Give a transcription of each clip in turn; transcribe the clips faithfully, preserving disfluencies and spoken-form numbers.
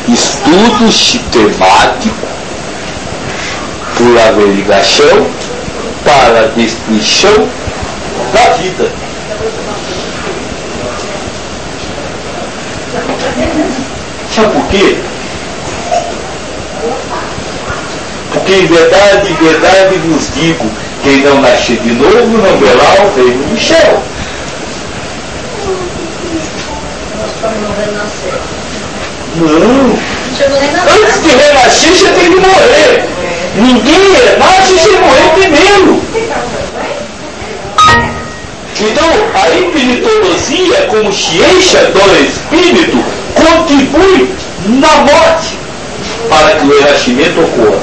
estudo sistemático por averiguação para a destruição da vida. Sabe por quê? Porque em verdade, em verdade vos digo, quem não nascer de novo não verá o reino do céu. Não. Antes de renascer você tem que morrer. Ninguém renasce sem morrer primeiro. Então a espiritologia, como ciência do espírito, contribui na morte para que o renascimento ocorra.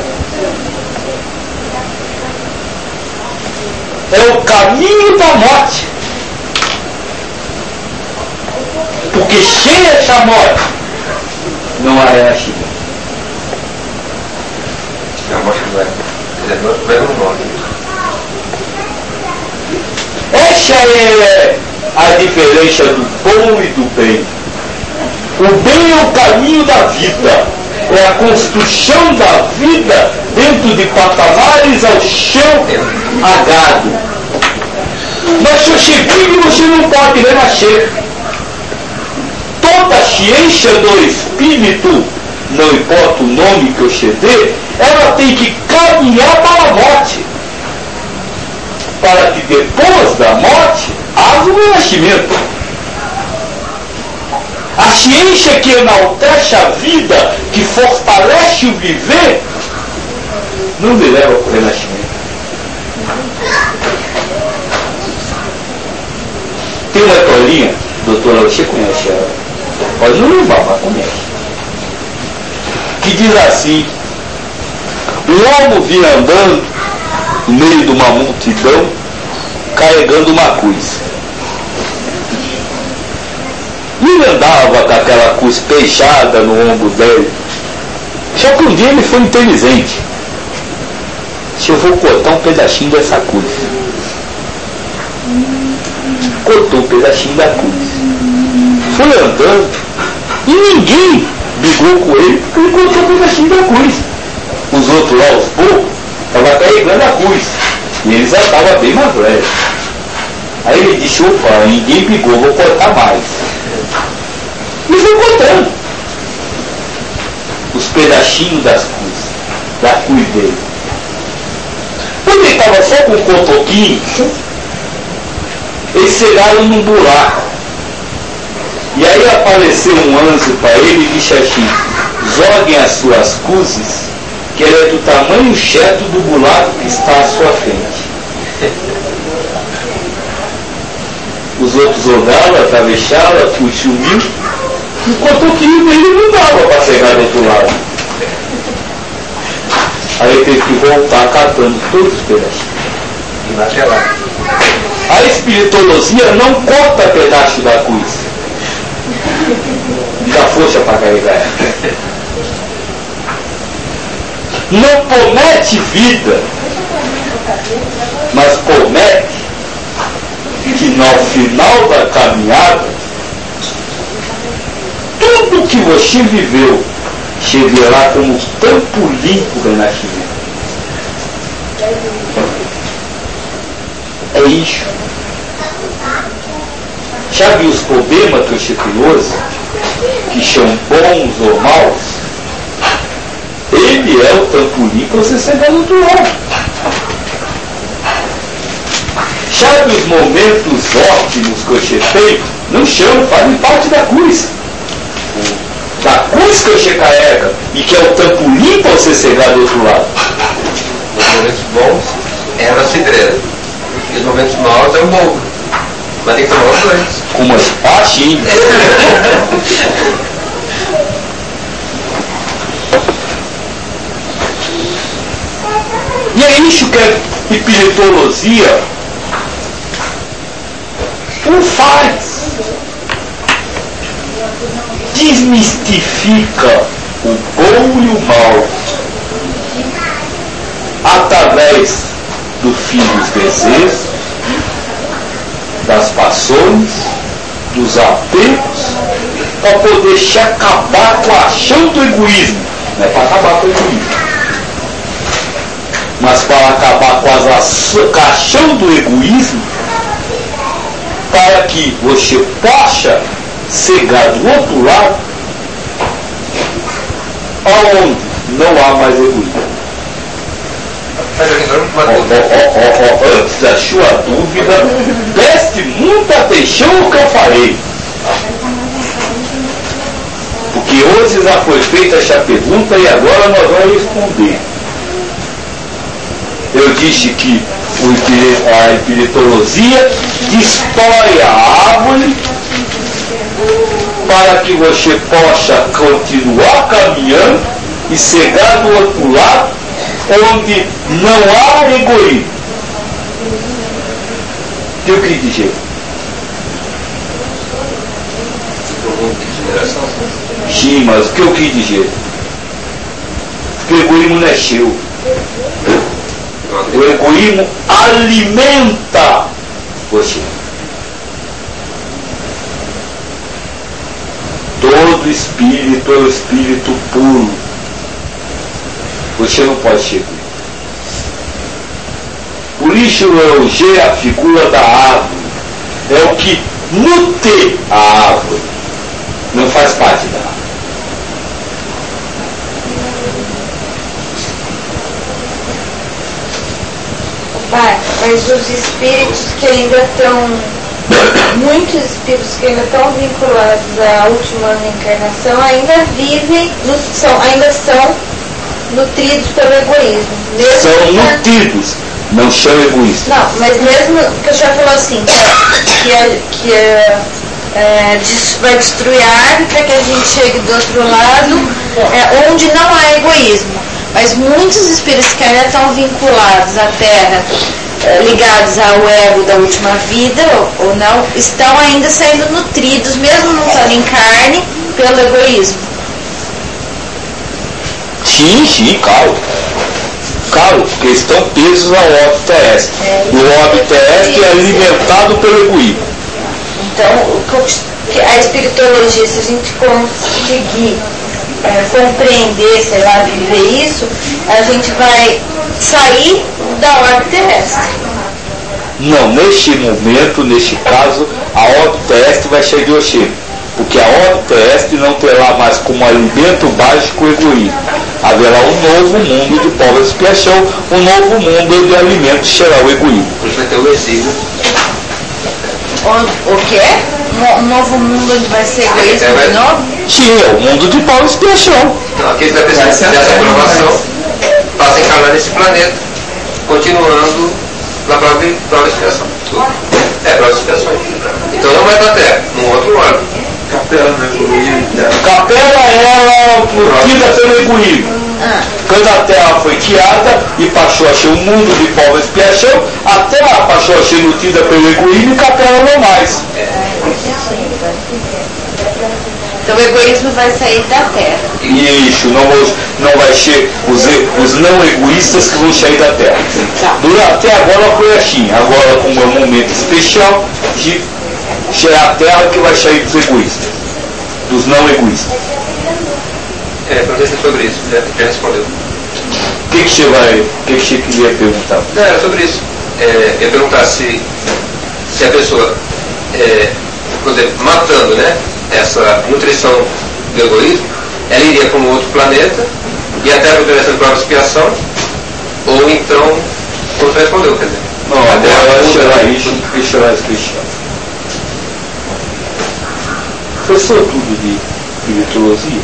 É o caminho da morte. Porque sem essa morte não há renascimento. A morte não é, não é um nome. Essa é a diferença do bom e do bem. O bem é o caminho da vida, é a construção da vida dentro de patamares ao chão agado. Mas se você vive, você não pode renascer. Toda a ciência do espírito, não importa o nome que você dê, ela tem que caminhar para a morte, para que depois da morte haja o renascimento. A ciência que enaltece a vida, que fortalece o viver, não me leva para o renascimento. Tem uma historinha, doutora, você conhece ela? Pode não levar, mas conhece. Que diz assim: um homem vinha andando no meio de uma multidão, carregando uma cruz. E ele andava com aquela cruz fechada no ombro dele. Só que um dia ele foi inteligente. Se eu vou cortar um pedacinho dessa cruz. Cortou um pedacinho da cruz. Foi andando e ninguém brigou com ele porque ele cortou um pedacinho da cruz. Os outros lá, os poucos, estavam carregando a cruz. E eles já estavam bem mais velhos. Aí ele disse: opa, ninguém brigou, vou cortar mais. E foi cortando os pedacinhos das cruzes, da cruz dele. Quando ele estava só com o cotoquinho, eles chegaram num buraco. E aí apareceu um anjo para ele e disse assim: joguem as suas cruzes, que ela é do tamanho certo do buraco que está à sua frente. Os outros olharam, atravessaram, a cruz sumiu. E o cotoquinho dele não dava para chegar do outro lado. Aí ele teve que voltar catando todos os pedaços. E naquela. A espiritologia não corta pedaço da cruz. Dá força para carregar ela. Não promete vida, mas promete que no final da caminhada tudo que você viveu chegará como trampolim para o renascimento. É isso. Sabe os problemas que você tem hoje, que são bons ou maus? Ele é o trampolim para você chegar do outro lado. Sabe os momentos ótimos que você tem? Não chão, fazem parte da cruz. Da cruz que você carrega e que é o trampolim para você chegar do outro lado. Os momentos bons é na cidreira. E os momentos maus é o morro. Mas tem que tomar os dois. Como assim? Ah, sim. E é isso que a espiritologia não faz. Desmistifica o bom e o mal através do fim dos desejos, das paixões, dos apegos, para poder se acabar com a chão do egoísmo. Não é para acabar com o egoísmo, mas para acabar com a caixão do egoísmo, para que você possa chegar do outro lado, aonde não há mais egoísmo. Oh, oh, oh, oh, antes da sua dúvida, preste muita atenção no que eu falei. Porque hoje já foi feita essa pergunta e agora nós vamos responder. Eu disse que a espiritologia destrói a árvore para que você possa continuar caminhando e chegar do outro lado, onde não há egoísmo. O que eu quis dizer? Sim, mas o que eu quis dizer? Porque o egoísmo não é seu. O egoísmo alimenta você. Todo espírito é o espírito puro. Você não pode ser egoísta. Por isso o G, a figura da árvore, é o que nutre a árvore. Não faz parte da árvore. Pai, mas os espíritos que ainda estão, muitos espíritos que ainda estão vinculados à última reencarnação, ainda vivem, são, ainda são nutridos pelo egoísmo. Mesmo são que, nutridos, não são egoístas. Não, mas mesmo que o senhor falou assim, que, que, que é, é, vai destruir a árvore para que a gente chegue do outro lado, é, onde não há egoísmo. Mas muitos espíritos que ainda estão vinculados à Terra, ligados ao ego da última vida, ou, ou não, estão ainda sendo nutridos, mesmo não estando em carne, pelo egoísmo. Sim, sim, claro. Claro, porque estão presos ao orbe terrestre. É, o orbe terrestre é alimentado pelo egoísmo. Então, a espiritologia, se a gente conseguir É, compreender, sei lá, viver isso, a gente vai sair da orbe terrestre. Não, neste momento, neste caso, a orbe terrestre vai sair de você, porque a orbe terrestre não terá mais como alimento básico o egoísmo. Haverá um novo mundo de prova e expiação, um novo mundo de alimentos será o egoísmo. Por isso vai ter o exílio. O, o quê? Um novo mundo onde vai ser egoísmo de novo? Sim, é o mundo de prova e expiação. Não, aqui vai precisar dessa aprovação para se encarnar nesse planeta, continuando na prova e expiação. É, prova e expiação. Então não vai para a Terra, num outro órgão. Capela, né? Capela era nutrida pelo egoísmo. Ah. Quando a Terra foi criada e passou a ser um mundo de prova e expiação, a Terra passou a ser nutrida pelo egoísmo e Capela não mais. Então o egoísmo vai sair da Terra. Isso, não, não vai ser os, os não egoístas que vão sair da Terra. Tá. Até agora foi assim, agora como é um momento especial, de ser a Terra que vai sair dos egoístas, dos não egoístas. É, perguntei sobre isso, já, já respondeu. O que, que você vai, o que, que você queria perguntar? Não, era sobre isso. É, eu ia perguntar se, se a pessoa, é, por exemplo, matando, né, essa nutrição do egoísmo, ela iria para um outro planeta e até poderia ser prova de expiação, ou então, como você respondeu, quer dizer. Não, agora será isso, que será especial. Professor tudo de espiritologia?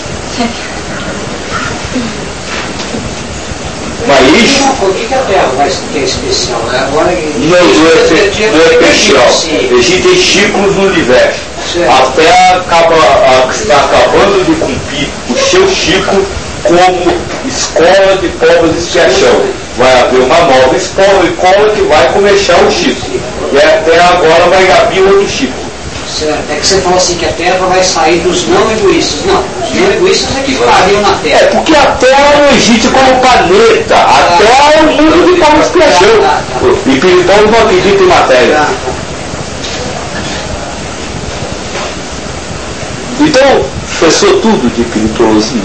Mas isso... Por que a Terra vai ser especial? Né? Agora, não, não é, não é especial. Existem ciclos no universo. Certo. A Terra acaba, a, está acabando de cumprir o seu ciclo como escola de provas de expiação. Vai haver uma nova escola, escola que vai começar o ciclo. E a Terra agora vai abrir outro ciclo. Certo. É que você falou assim que a Terra vai sair dos não egoístas. Não, os não egoístas é que ficariam na Terra. É porque a Terra não existe como planeta. A ah, Terra é um mundo de provas de expiação. Ah, tá, tá. E espiritual não acredita em matéria. Ah, tá. Então, fechou tudo de espiritologia.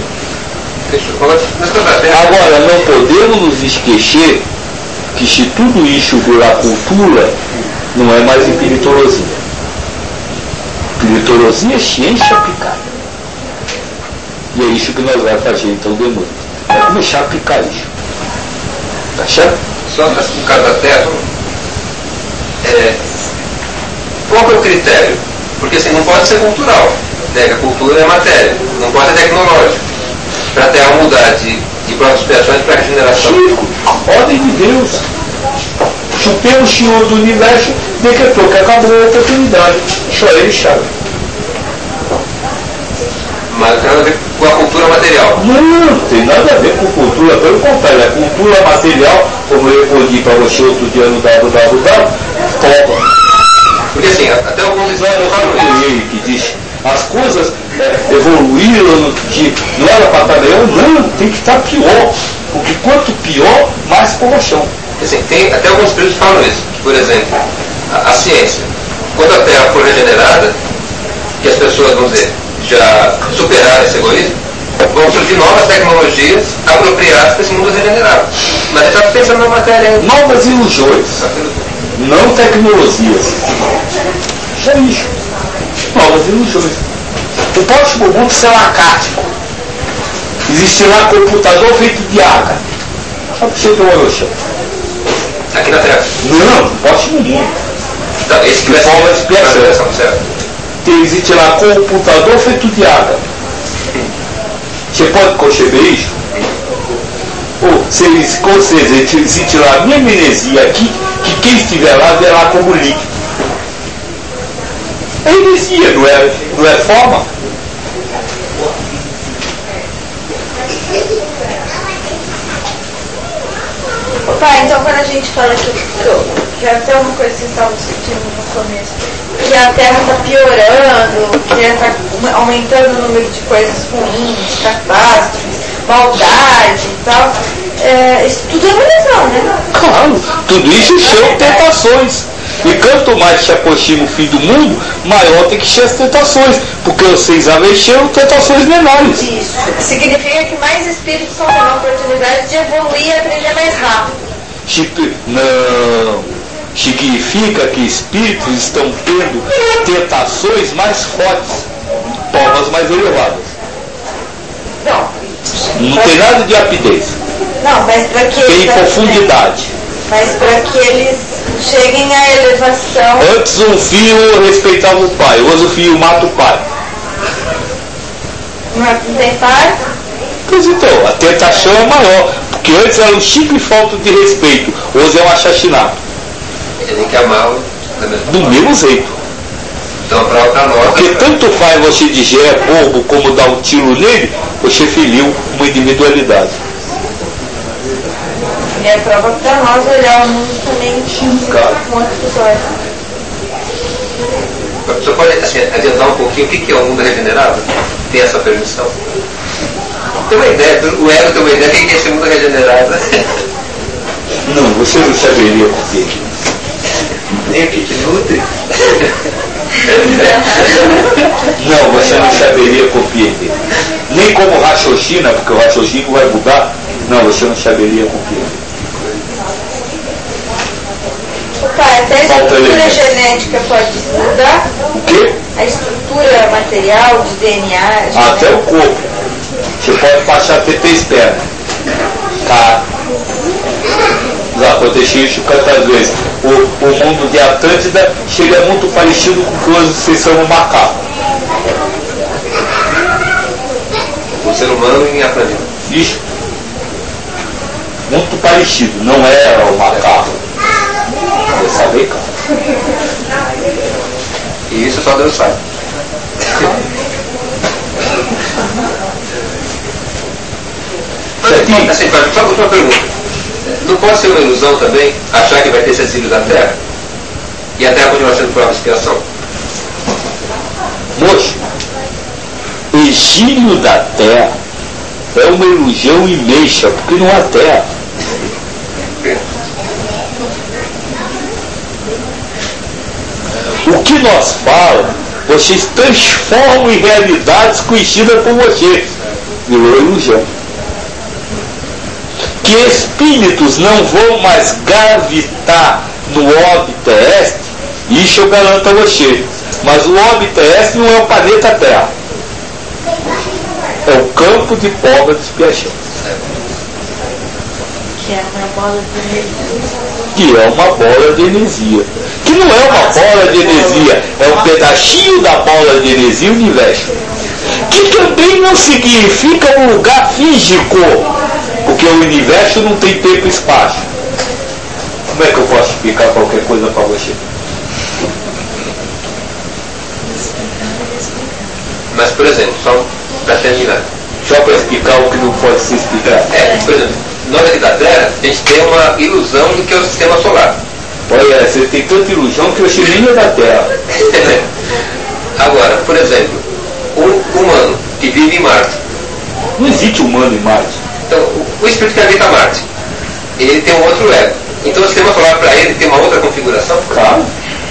Agora, não podemos nos esquecer que se tudo isso virar cultura, não é mais espiritologia. Espiritologia é ciência aplicada. E é isso que nós vamos fazer então de novo. Vai começar a aplicar isso. Tá certo? Só no caso da Terra, é, qual é o critério? Porque assim, não pode ser cultural, né? A cultura é matéria, não pode ser tecnológico. Para a Terra mudar de, de próprias expiações para regeneração. Chico, a ordem de Deus. Supremo Senhor do Universo decretou que acabou a oportunidade. Só ele sabe. Mas tem nada a ver com a cultura material. Não, não tem nada a ver com cultura, pelo contrário, a cultura material, como eu respondi para você outro dia no W W W, toma. Porque assim, até alguns exames falam ele que diz, as coisas é, evoluíram, que não era para estar melhor, não, tem que estar pior. Porque quanto pior, mais corrochão. Assim, tem até alguns espíritos que falam isso. Por exemplo, a, a ciência. Quando a Terra for regenerada, que as pessoas, vamos dizer, já superaram esse egoísmo, vão surgir novas tecnologias apropriadas para esse mundo regenerado. Mas a gente está pensando na matéria ainda. Novas ilusões, não tecnologias. Isso é isso. Novas ilusões. O próximo mundo será cático. Existirá computador feito de água. Só para você ter uma noção. Aqui na Terra? Não, no próximo mundo. Então, esse que vai ser a expiação, certo? Existe lá computador feito de água. Você pode conceber isso? Ou se com certeza existe lá a minha amnesia aqui, que quem estiver lá verá como líquido. É amnesia, não é, não é forma? Pai, então quando a gente fala que, que até uma coisa que vocês estavam discutindo no começo, que a Terra está piorando, que está aumentando o número de coisas ruins, catástrofes, maldade e tal, é, isso tudo é ilusão, né? Claro, tudo isso são tentações. E quanto mais se aproxima o fim do mundo, maior tem que ser as tentações, porque os seis são tentações menores. Isso. Significa que mais espíritos vão ter a oportunidade de evoluir e aprender mais rápido. Não. Significa que espíritos estão tendo tentações mais fortes, provas mais elevadas. Não. Não tem nada de rapidez. Não, mas para que tem eles profundidade. Mas para que eles cheguem à elevação. Antes um filho respeitava o pai, hoje o filho mata o pai. Não tem pai? Pois então, a tentação é maior, porque antes era um simples falta de respeito, hoje é um assassinato. Ele tem que amá-lo do mesmo jeito. Então, para nós. Porque tanto faz você dizer é bobo como dar um tiro nele, você feriu uma individualidade. E é prova para nós olhar o mundo também com outros olhos. Você pode assim, adiantar um pouquinho o que é o mundo regenerado? Tem essa permissão? Tem uma ideia, o ego tem uma ideia, quem quer esse mundo regenerado? Não, você não saberia por quê. Nem o que te nutre? Não, você não saberia compreender. Nem como raciocina, porque o raciocínio vai mudar. Não, você não saberia compreender. Pai, até a estrutura genética pode mudar? O quê? A estrutura material de D N A. Genética. Até o corpo. Você pode passar a ter T externa. Tá? Já aconteceu isso quantas vezes. O, o mundo de Atlântida chega muito parecido com o que hoje vocês são no macaco. O ser humano em Atlântida. Isso. Muito parecido. Não era o macaco. Você sabe, cara. E isso só Deus sabe. Assim, assim, só uma última pergunta. Não pode ser uma ilusão também achar que vai ter esses filhos da Terra? E a Terra continua sendo prova de expiação? Moço, exílio da Terra é uma ilusão imensa, porque não há Terra. O que nós falamos Vocês transformam em realidades conhecidas por vocês. Virou ilusão. Que espíritos não vão mais gravitar no orbe terrestre, isso eu garanto a você. Mas o orbe terrestre não é o planeta Terra. É o campo de prova de expiação. Que é uma bola de energia. Que é uma bola de energia. Que não é uma bola de energia, é um pedacinho da bola de energia universo. Que também não significa um lugar físico, porque o universo não tem tempo e espaço. Como é que eu posso explicar qualquer coisa para você? Mas, por exemplo, só para terminar. Só para explicar o que não pode ser explicado. É, por exemplo, nós aqui da Terra, a gente tem uma ilusão do que é o sistema solar. Olha, você tem tanta ilusão que você nem é da Terra. Agora, por exemplo, o humano que vive em Marte. Não existe humano em Marte. Então, o, o espírito que habita Marte, ele tem um outro ego. Então o sistema solar para ele tem uma outra configuração? Claro.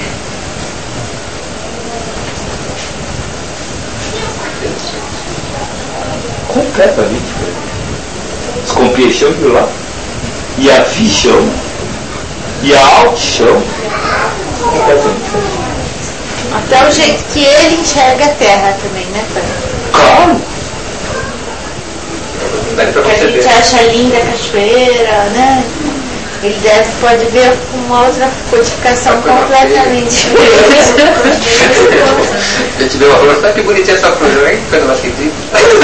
Completamente diferente. A compreensão de lá, e a visão, e a audição, completamente diferente. Até o jeito que ele enxerga a Terra também, né, pai? Claro. Porque a gente acha linda a cachoeira, né? Ele deve, pode ver com uma outra codificação completamente diferente. A gente vê uma flor, sabe que bonitinha essa flor, hein? Coisa mais querida.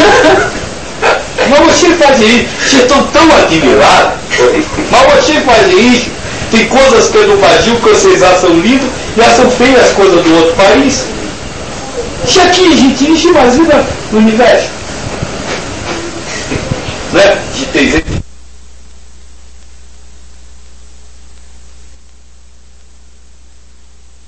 Mas você faz isso, vocês estão tão admirados, mas você faz isso, tem coisas que é do Brasil que vocês acham lindo e acham feias as coisas do outro país. Se aqui a gente imagina no universo. Né? De ter